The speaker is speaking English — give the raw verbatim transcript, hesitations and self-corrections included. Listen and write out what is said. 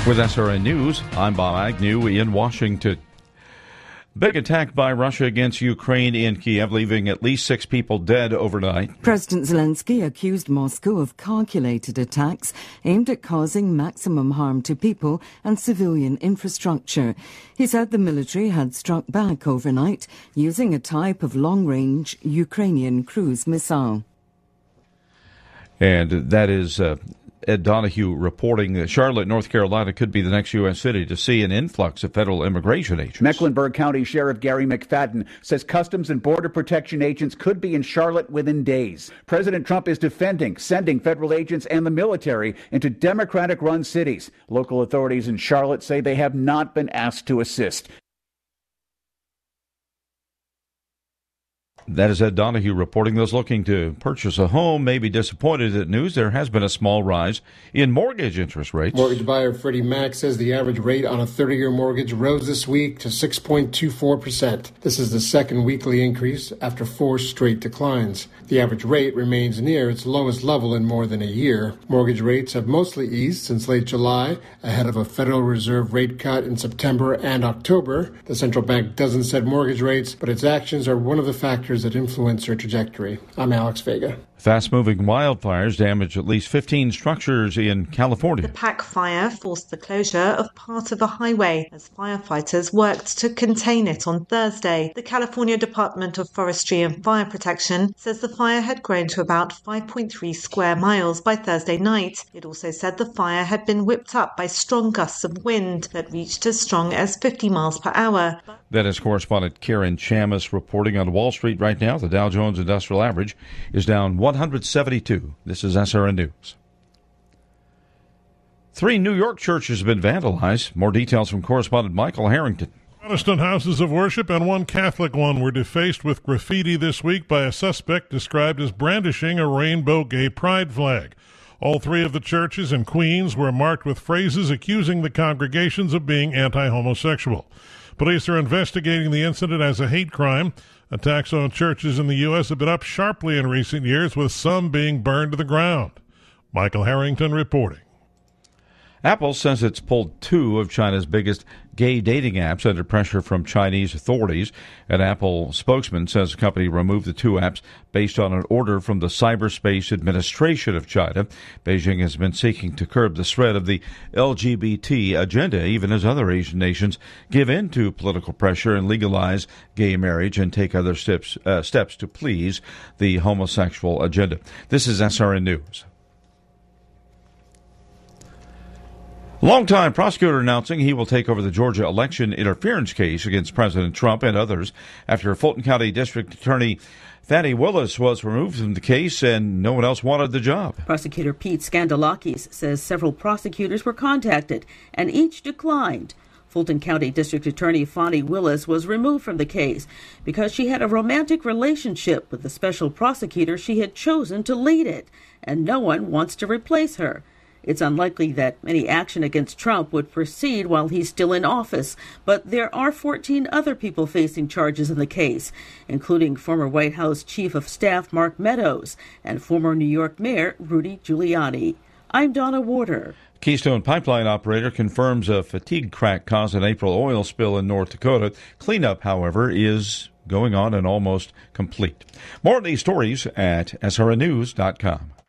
With S R N News, I'm Bob Agnew in Washington. Big attack by Russia against Ukraine in Kiev, leaving at least six people dead overnight. President Zelensky accused Moscow of calculated attacks aimed at causing maximum harm to people and civilian infrastructure. He said the military had struck back overnight using a type of long-range Ukrainian cruise missile. And that is uh, Ed Donahue reporting that Charlotte, North Carolina could be the next U S city to see an influx of federal immigration agents. Mecklenburg County Sheriff Gary McFadden says Customs and Border Protection agents could be in Charlotte within days. President Trump is defending sending federal agents and the military into Democratic-run cities. Local authorities in Charlotte say they have not been asked to assist. That is Ed Donahue reporting. Those looking to purchase a home may be disappointed at news. There has been a small rise in mortgage interest rates. Mortgage buyer Freddie Mac says the average rate on a thirty-year mortgage rose this week to six point two four percent. This is the second weekly increase after four straight declines. The average rate remains near its lowest level in more than a year. Mortgage rates have mostly eased since late July, ahead of a Federal Reserve rate cut in September and October. The central bank doesn't set mortgage rates, but its actions are one of the factors that influence their trajectory. I'm Alex Vega. Fast-moving wildfires damaged at least fifteen structures in California. The Pack fire forced the closure of part of a highway as firefighters worked to contain it on Thursday. The California Department of Forestry and Fire Protection says the fire had grown to about five point three square miles by Thursday night. It also said the fire had been whipped up by strong gusts of wind that reached as strong as fifty miles per hour. That is correspondent Karen Chamis reporting on Wall Street right now. The Dow Jones Industrial Average is down one hundred seventy-two. This is S R N News. Three New York churches have been vandalized. More details from correspondent Michael Harrington. Protestant houses of worship and one Catholic one were defaced with graffiti this week by a suspect described as brandishing a rainbow gay pride flag. All three of the churches in Queens were marked with phrases accusing the congregations of being anti-homosexual. Police are investigating the incident as a hate crime. Attacks on churches in the U S have been up sharply in recent years, with some being burned to the ground. Michael Harrington reporting. Apple says it's pulled two of China's biggest gay dating apps under pressure from Chinese authorities. An Apple spokesman says the company removed the two apps based on an order from the Cyberspace Administration of China. Beijing has been seeking to curb the spread of the L G B T agenda, even as other Asian nations give in to political pressure and legalize gay marriage and take other steps, uh, steps to please the homosexual agenda. This is S R N News. Longtime prosecutor announcing he will take over the Georgia election interference case against President Trump and others after Fulton County District Attorney Fani Willis was removed from the case and no one else wanted the job. Prosecutor Pete Skandalakis says several prosecutors were contacted and each declined. Fulton County District Attorney Fani Willis was removed from the case because she had a romantic relationship with the special prosecutor she had chosen to lead it, and no one wants to replace her. It's unlikely that any action against Trump would proceed while he's still in office, but there are fourteen other people facing charges in the case, including former White House Chief of Staff Mark Meadows and former New York Mayor Rudy Giuliani. I'm Donna Warder. Keystone Pipeline operator confirms a fatigue crack caused an April oil spill in North Dakota. Cleanup, however, is going on and almost complete. More of these stories at S R N news dot com.